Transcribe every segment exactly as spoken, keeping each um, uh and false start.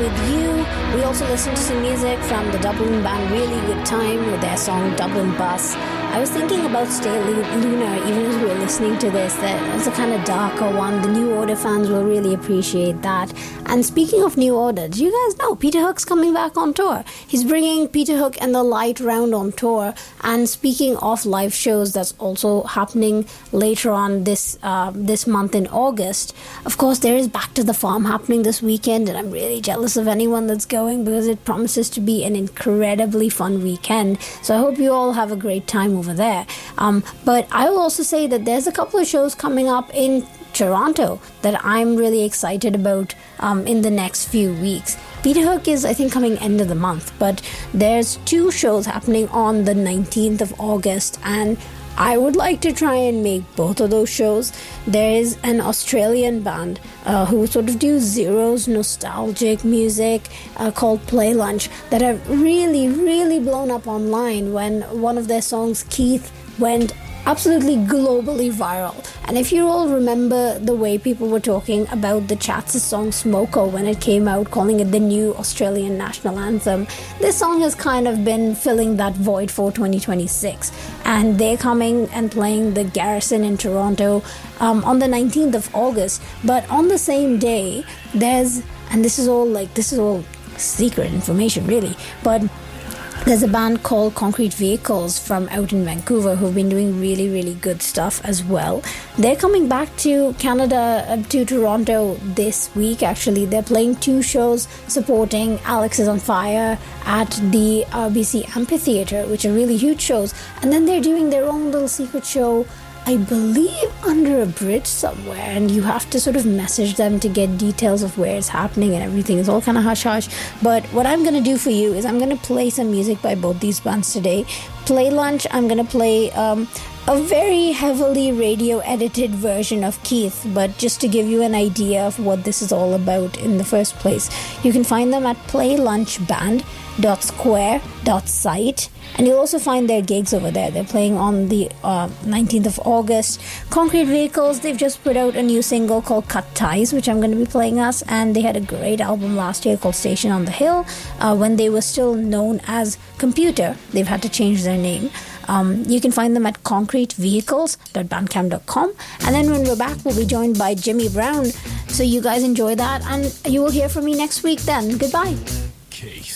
with you. We also listened to some music from the Dublin band Really Good Time with their song Dublin Bus. I was thinking about Stay Lunar even as we were listening to this, that it's a kind of darker one. The New Order fans will really appreciate that. And speaking of New Order, do you guys know Peter Hook's coming back on tour? He's bringing Peter Hook and the Light Round on tour. And speaking of live shows, that's also happening later on this uh, this month in August. Of course, there is Back to the Farm happening this weekend, and I'm really jealous of anyone that's going because it promises to be an incredibly fun weekend. So I hope you all have a great time over there. Um, but I will also say that there's a couple of shows coming up in Toronto that I'm really excited about um, in the next few weeks. Peter Hook is, I think, coming end of the month, but there's two shows happening on the nineteenth of August, and I would like to try and make both of those shows. There is an Australian band uh, who sort of do Zero's nostalgic music uh, called Play Lunch that have really, really blown up online when one of their songs, Keith, went absolutely globally viral. And if you all remember the way people were talking about the Chats' song Smoko when it came out, calling it the new Australian national anthem, this song has kind of been filling that void for twenty twenty-six. And they're coming and playing the Garrison in Toronto um, on the nineteenth of August. But on the same day, there's, and this is all like, this is all secret information really, but there's a band called Concrete Vehicles from out in Vancouver who've been doing really, really good stuff as well. They're coming back to Canada, uh, to Toronto this week actually. They're playing two shows supporting Alex is on Fire at the R B C Amphitheatre, which are really huge shows. And then they're doing their own little secret show, I believe under a bridge somewhere, and you have to sort of message them to get details of where it's happening and everything. It's all kind of hush-hush. But what I'm going to do for you is I'm going to play some music by both these bands today. Play Lunch, I'm going to play um, a very heavily radio-edited version of Keith, but just to give you an idea of what this is all about in the first place. You can find them at play lunch band dot square dot site, and you'll also find their gigs over there. They're playing on the uh, nineteenth of August. Concrete Vehicles, they've just put out a new single called Cut Ties, which I'm going to be playing us, and they had a great album last year called Station on the Hill uh, when they were still known as Computer. They've had to change their name. Um, you can find them at concrete vehicles dot bandcamp dot com, and then when we're back we'll be joined by Jimmy Brown. So you guys enjoy that, and you will hear from me next week then. Goodbye. Keith.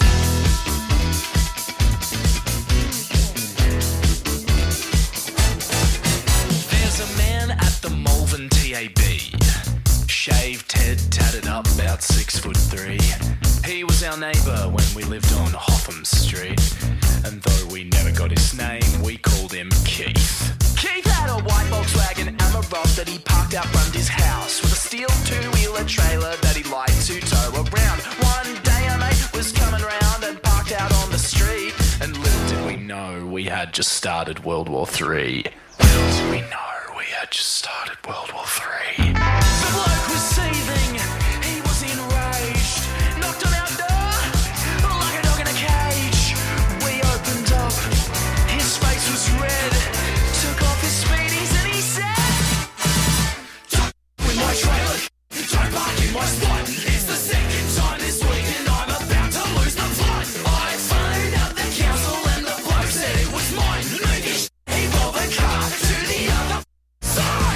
T A B, shaved head, tatted up, about six foot three. He was our neighbour when we lived on Hotham Street, and though we never got his name, we called him Keith. Keith had a white Volkswagen Amarok that he parked out front his house with a steel two-wheeler trailer that he liked to tow around. One day a mate was coming round and parked out on the street, and little did we know we had just started World War Three. Little did we know we had just started World War Three. The bloke was seething, he was enraged, knocked on our door like a dog in a cage. We opened up, his face was red, took off his speedies and he said, "Don't with my trailer, don't park in my spot. It's the second time this week and I'm about to lose the plot. I phoned up the council and the bloke said it was mine. Move his he bought the car to the other side."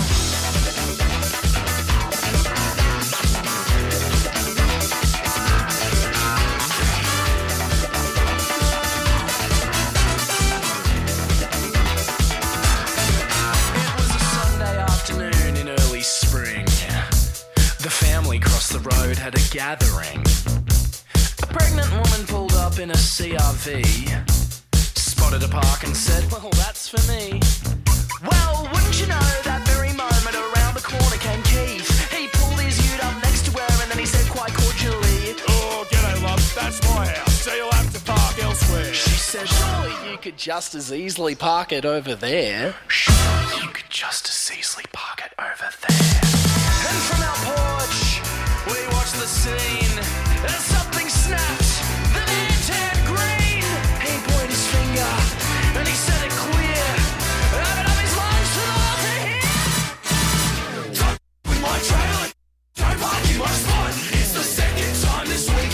The road had a gathering. A pregnant woman pulled up in a C R V, spotted a park and said, "Well, that's for me." Well, wouldn't you know, that very moment around the corner came Keith. He pulled his ute up next to her and then he said quite cordially, "Oh, g'day love, that's my house, so you'll have to park elsewhere." She said, "Surely you could just as easily park it over there." "Surely you could just as easily park it over there." And from our porch we watched the scene as something snapped. The man turned green. He pointed his finger and he said it clear. Open up his lungs for the world to hear. Don't with my trailer. Don't park in my spot. It's the second time this week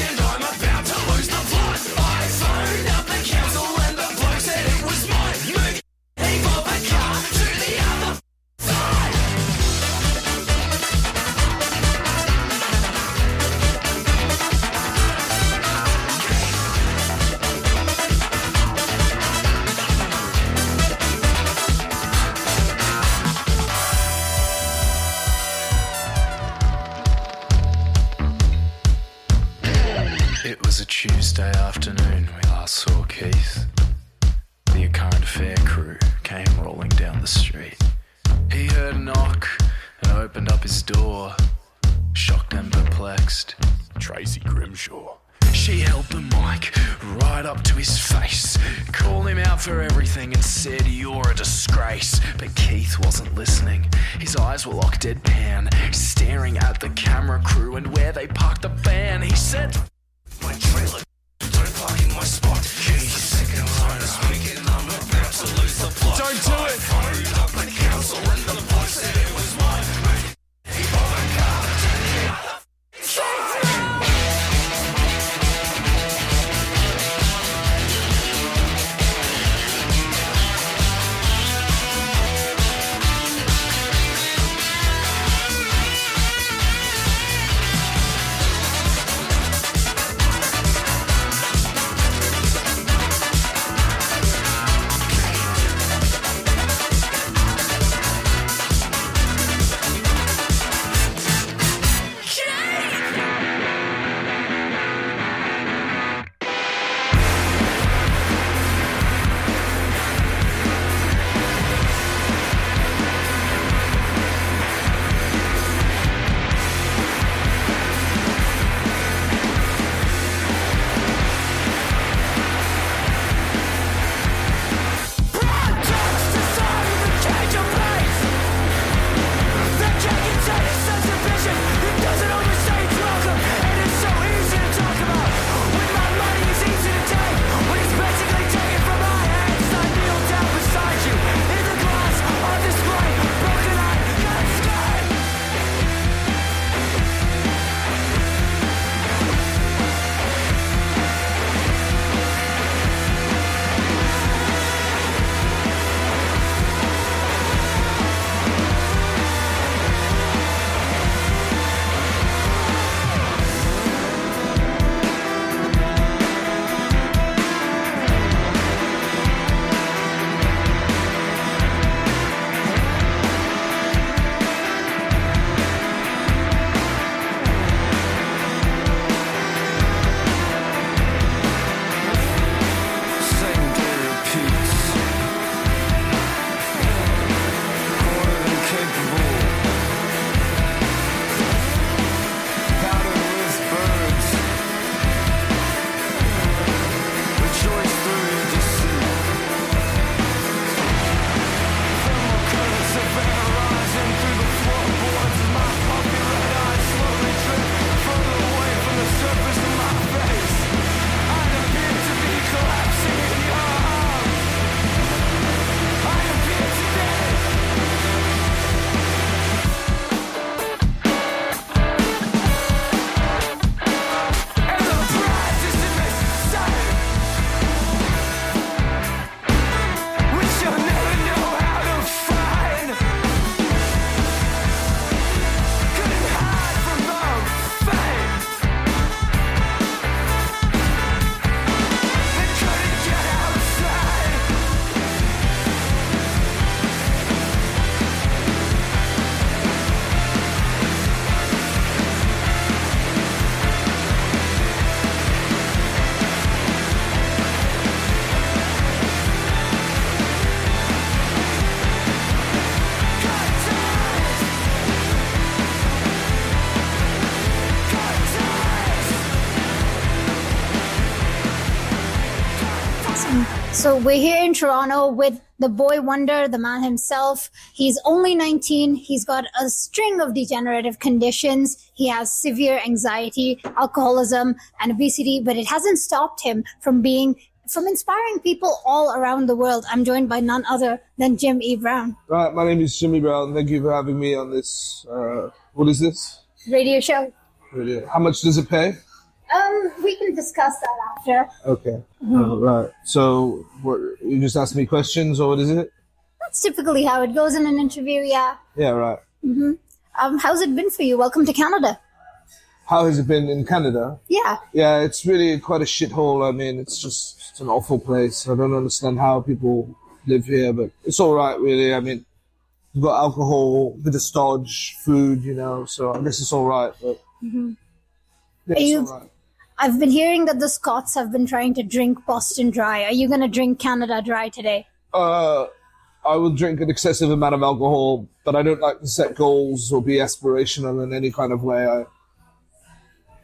out for everything and said, "You're a disgrace." But Keith wasn't listening. His eyes were like deadpan, staring at the camera crew and where they parked the van. He said, "My trailer, don't park in my spot. Keith, second time this weekend, I'm about to lose the plot. Don't do it." I phoned up the council and the boss said it was mine. He bought a car to the other. So we're here in Toronto with the boy wonder, the man himself. He's only nineteen. He's got a string of degenerative conditions. He has severe anxiety, alcoholism, and obesity, but it hasn't stopped him from being, from inspiring people all around the world. I'm joined by none other than Jim E. Brown. Right, my name is Jimmy Brown. Thank you for having me on this. Uh, what is this? Radio show. Radio. How much does it pay? Um, we can discuss that after. Okay. Mm-hmm. Uh, right. So, what, you just ask me questions, or what is it? That's typically how it goes in an interview, yeah. Yeah, right. Mm-hmm. Um, how's it been for you? Welcome to Canada. How has it been in Canada? Yeah. Yeah, it's really quite a shithole. I mean, it's just it's an awful place. I don't understand how people live here, but it's all right, really. I mean, you've got alcohol, a bit of stodge, food, you know, so I guess it's all right. But mm-hmm. yeah, it's you, all right. I've been hearing that the Scots have been trying to drink Boston Dry. Are you going to drink Canada Dry today? Uh, I will drink an excessive amount of alcohol, but I don't like to set goals or be aspirational in any kind of way. I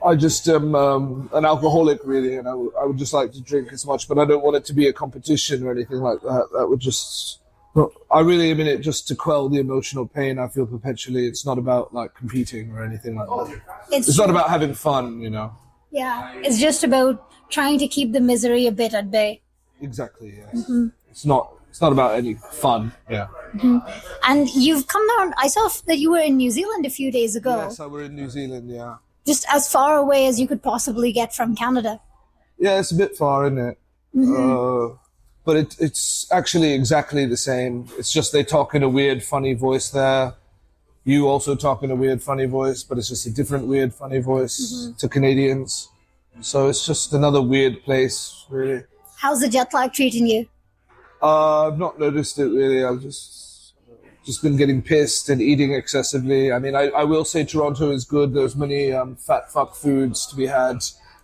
I just am um, an alcoholic, really, and I, w- I would just like to drink as much, but I don't want it to be a competition or anything like that. That would just... Well, I really am in it just to quell the emotional pain I feel perpetually. It's not about, like, competing or anything like that. It's, It's not about having fun, you know. Yeah, it's just about trying to keep the misery a bit at bay. Exactly, yes. Mm-hmm. It's not It's not about any fun, yeah. Mm-hmm. And you've come down... I saw that you were in New Zealand a few days ago. Yes, I were in New Zealand, yeah. Just as far away as you could possibly get from Canada. Yeah, it's a bit far, isn't it? Mm-hmm. Uh, but it, it's actually exactly the same. It's just they talk in a weird, funny voice there. You also talk in a weird, funny voice, but it's just a different weird, funny voice mm-hmm. to Canadians. So it's just another weird place, really. How's the jet lag treating you? Uh, I've not noticed it, really. I've just just been getting pissed and eating excessively. I mean, I, I will say Toronto is good. There's many um, fat fuck foods to be had.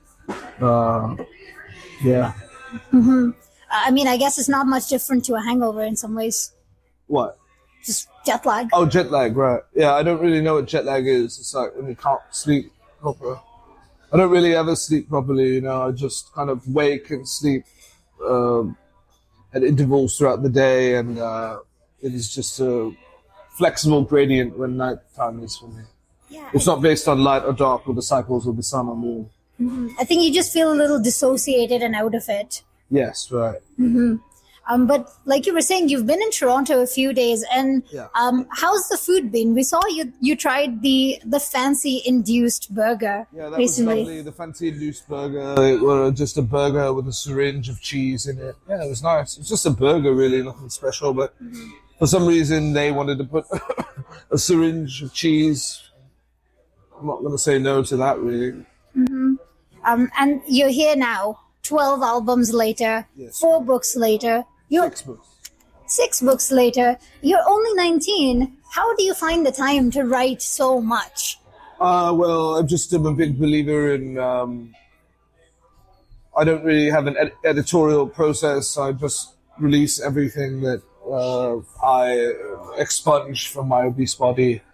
Uh, yeah. Mm-hmm. I mean, I guess it's not much different to a hangover in some ways. What? Just jet lag. Oh, jet lag, right. Yeah, I don't really know what jet lag is. It's like when you can't sleep proper. I don't really ever sleep properly, you know. I just kind of wake and sleep um, at intervals throughout the day, and uh, it is just a flexible gradient when night time is for me. Yeah, it's not based on light or dark or the cycles of the sun or moon. Mm-hmm. I think you just feel a little dissociated and out of it. Yes, right. Mm-hmm. Um, but like you were saying, you've been in Toronto a few days, and yeah. um, how's the food been? We saw you you tried the the fancy induced burger yeah, that recently. was lovely. The fancy induced burger. It was just a burger with a syringe of cheese in it. Yeah, it was nice. It's just a burger, really, nothing special. But mm-hmm. for some reason, they wanted to put a syringe of cheese. I'm not going to say no to that, really. Mm-hmm. Um, and you're here now. Twelve albums later, yes. Four books later, you're six books. Six books later, you're only nineteen. How do you find the time to write so much? Uh, well, I'm just I'm a big believer in. Um, I don't really have an ed- editorial process. I just release everything that uh, I expunge from my obese body.